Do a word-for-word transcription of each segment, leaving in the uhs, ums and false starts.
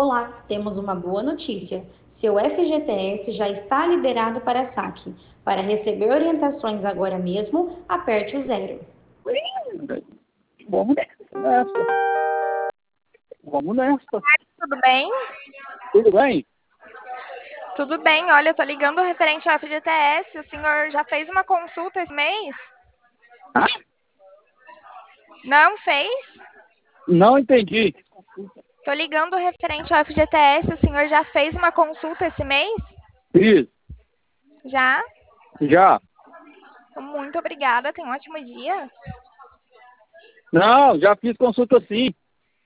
Olá, temos uma boa notícia. Seu F G T S já está liberado para saque. Para receber orientações agora mesmo, aperte o zero. Vamos nessa. Vamos nessa. Tudo bem? Tudo bem? Tudo bem, olha, eu tô ligando referente ao F G T S. O senhor já fez uma consulta esse mês? Ah, Não fez? não entendi. Tô ligando referente ao F G T S. O senhor já fez uma consulta esse mês? Fiz. Já? Já. Muito obrigada, tenha um ótimo dia. Não, já fiz consulta sim.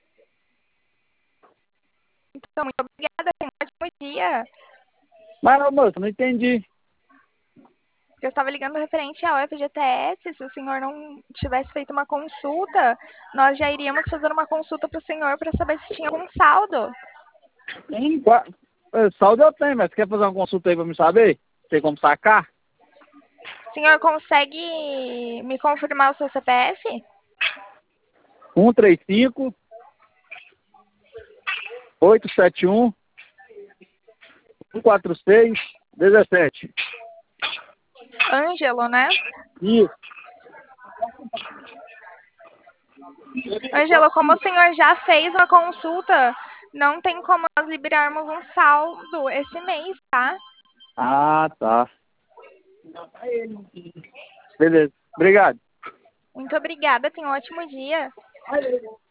Então, muito obrigada, tenha um ótimo dia. Mas, moça, não entendi. Eu estava ligando referente ao F G T S. Se o senhor não tivesse feito uma consulta, nós já iríamos fazer uma consulta para o senhor para saber se tinha algum saldo. Tem, qua- é, saldo eu tenho, mas quer fazer uma consulta aí pra me saber? Tem como sacar? O senhor consegue me confirmar o seu C P F? um três cinco, oito sete um, um quatro seis, dezessete. Ângelo, né? Isso. Ângelo, como o senhor já fez uma consulta, não tem como nós liberarmos um saldo esse mês, tá? Ah, tá. Beleza. Obrigado. Muito obrigada, tenha um ótimo dia.